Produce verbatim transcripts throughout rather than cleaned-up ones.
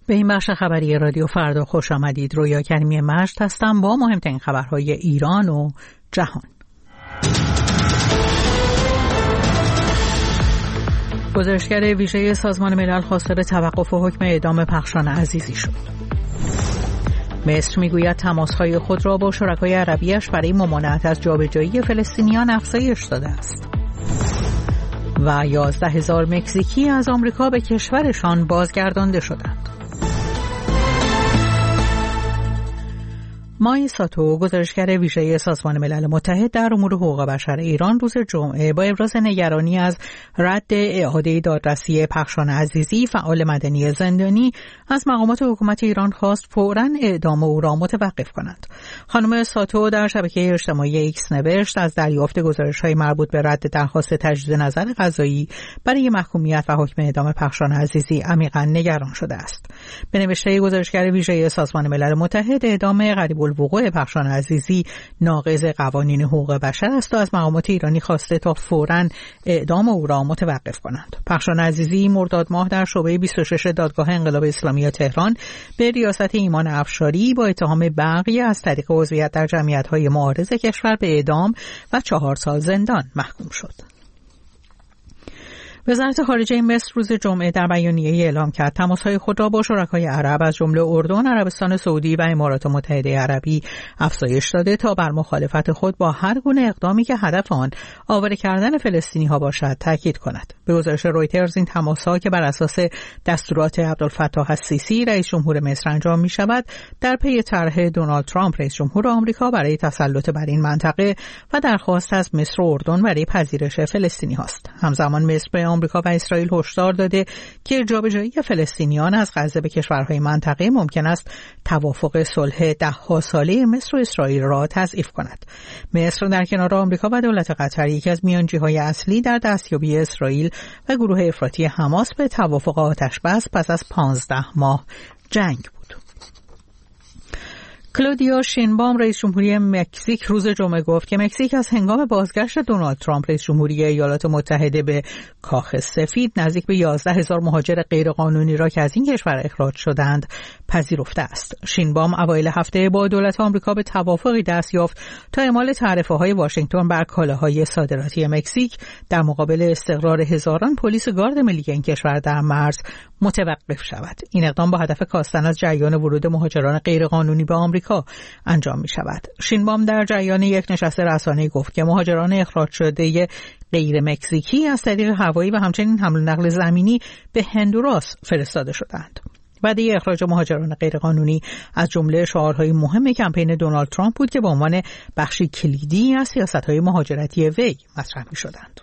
به این بخش خبری رادیو فردا خوش آمدید. رویا کریمی مشت هستم با مهمترین خبرهای ایران و جهان. گزارشگر ویژه سازمان ملل خواستار توقف حکم اعدام پخشان عزیزی شد. مصر میگوید تماسهای خود را با شرکای عربیش برای ممانعت از جابجایی فلسطینیان افزایش داده است. و یازده هزار مکزیکی از آمریکا به کشورشان بازگردانده شدند. مای ساتو، گزارشگر ویژه سازمان ملل متحد در امور حقوق بشر ایران، روز جمعه با ابراز نگرانی از رد اعاده دادرسی پخشان عزیزی، فعال مدنی زندانی، از مقامات حکومت ایران خواست فوراً اعدام او را متوقف کنند. خانم ساتو در شبکه اجتماعی ایکس نوشت از دریافت گزارش‌های مربوط به رد درخواست تجدید نظر قضایی برای محکومیت و حکم اعدام پخشان عزیزی عمیقاً نگران شده است. به نوشته گزارشگر ویژه سازمان ملل متحد، اعدام قریب الوقوع پخشان عزیزی ناقض قوانین حقوق بشر است و از مقامات ایرانی خواسته تا فوراً اعدام او را متوقف کنند. پخشان عزیزی مرداد ماه در شعبه بیست و شش دادگاه انقلاب اسلامی تهران به ریاست ایمان افشاری با اتهام بغی از طریق عضویت در جمعیت‌های معارض کشور به اعدام و چهار سال زندان محکوم شد. وزارت خارجه مصر روز جمعه در بیانیه‌ای اعلام کرد تماس‌های خود را با شرکای عرب از جمله اردن، عربستان سعودی و امارات متحده عربی افزایش داده تا بر مخالفت خود با هر گونه اقدامی که هدف آن آواره کردن فلسطینی‌ها باشد تاکید کند. به گزارش رویترز این تماس‌ها که بر اساس دستورات عبدالفتاح السیسی رئیس جمهور مصر انجام می‌شود، در پی طرح دونالد ترامپ رئیس جمهور آمریکا برای تسلط بر این منطقه و درخواست از مصر و اردن برای پذیرش فلسطینی‌هاست. همزمان مصر به آمریکا و اسرائیل هشدار داده که جابجایی فلسطینیان از غزه به کشورهای منطقه ممکن است توافق صلح ده‌ها ساله مصر و اسرائیل را تضعیف کند. مصر در کنار آمریکا و دولت قطر یکی از میانجی‌های اصلی در دستیابی اسرائیل و گروه افراطی حماس به توافق آتش‌بس پس از پانزده ماه جنگ بود. کلودیا شینبام رئیس جمهوری مکزیک روز جمعه گفت که مکزیک از هنگام بازگشت دونالد ترامپ رئیس جمهوری ایالات متحده به کاخ سفید نزدیک به یازده هزار مهاجر غیرقانونی را که از این کشور اخراج شدند پذیرفته است. شینبام اوایل هفته با دولت آمریکا به توافقی دست یافت تا اعمال تعرفه‌های واشنگتن بر کالاهای صادراتی مکزیک در مقابل استقرار هزاران پلیس گارد ملی این کشور در مرز متوقف شود. این اقدام با هدف کاستن از جریان ورود مهاجران غیرقانونی به آمریکا انجام می شود. شینبام در جریان یک نشست رسانه‌ای گفت که مهاجران اخراج شده غیر مکزیکی از طریق هوایی و همچنین حمل و نقل زمینی به هندوراس فرستاده شدند. وعده اخراج مهاجران غیرقانونی از جمله شعارهای مهم کمپین دونالد ترامپ بود که به عنوان بخشی کلیدی از سیاست‌های مهاجرتی وی مطرح می‌شدند.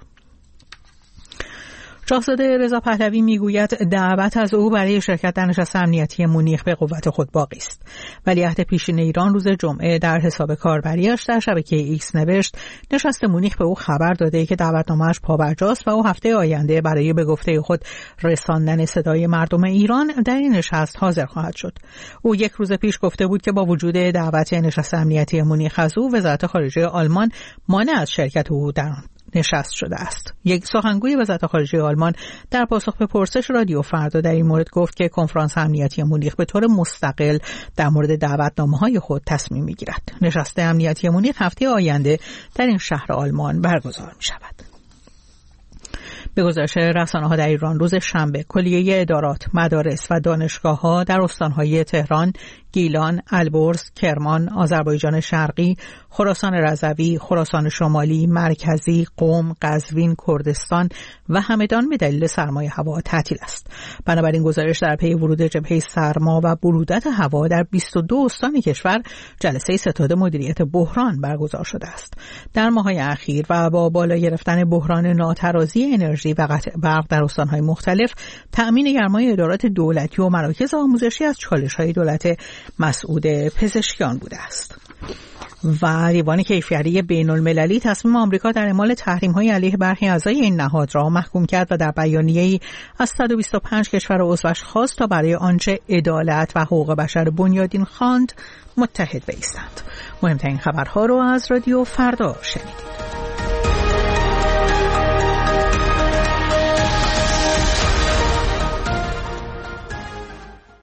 شاهزاده رضا پهلوی میگوید دعوت از او برای شرکت در نشست امنیتی مونیخ به قوت خود باقی است. ولیعهد پیشین ایران روز جمعه در حساب کاربریش در شبکه ایکس نوشت نشست مونیخ به او خبر داده که دعوتنامه‌اش پابرجاست و او هفته آینده برای به گفته خود رساندن صدای مردم ایران در این نشست حاضر خواهد شد. او یک روز پیش گفته بود که با وجود دعوت نشست امنیتی مونیخ از او، وزارت خارجه آلمان مانع از شرکت او در آن نشست شده است. یک سخنگوی وزارت خارجه آلمان در پاسخ به پرسش رادیو فردا در این مورد گفت که کنفرانس امنیتی مونیخ به طور مستقل در مورد دعوتنامه‌های خود تصمیم می‌گیرد. نشست امنیتی مونیخ هفته آینده در این شهر آلمان برگزار می‌شود. به گزارش رسانه‌ها در ایران روز شنبه کلیه ادارات، مدارس و دانشگاه‌ها در استان‌های تهران، گیلان، البرز، کرمان، آذربایجان شرقی، خراسان رضوی، خراسان شمالی، مرکزی، قم، قزوین، کردستان و همدان به دلیل سرمای هوا تعطیل است. بنابراین گزارش در پی ورود جبهه سرما و برودت هوا در بیست و دو استان کشور جلسه ستاد مدیریت بحران برگزار شده است. در ماه‌های اخیر و با بالا گرفتن بحران ناترازی انرژی و قطع برق در استان‌های مختلف، تأمین گرمای ادارات دولتی و مراکز آموزشی از چالش‌های دولت مسعود پزشکیان بوده است. و دیوان کیفری بین المللی تصمیم آمریکا در اعمال تحریم‌های علیه برخی اعضای این نهاد را محکوم کرد و در بیانیه‌ای از صد و بیست و پنج کشور عضوش خواست تا برای آنچه عدالت و حقوق بشر بنیادین خواند متحد بایستند. مهمترین خبرها رو از رادیو فردا شنیدید.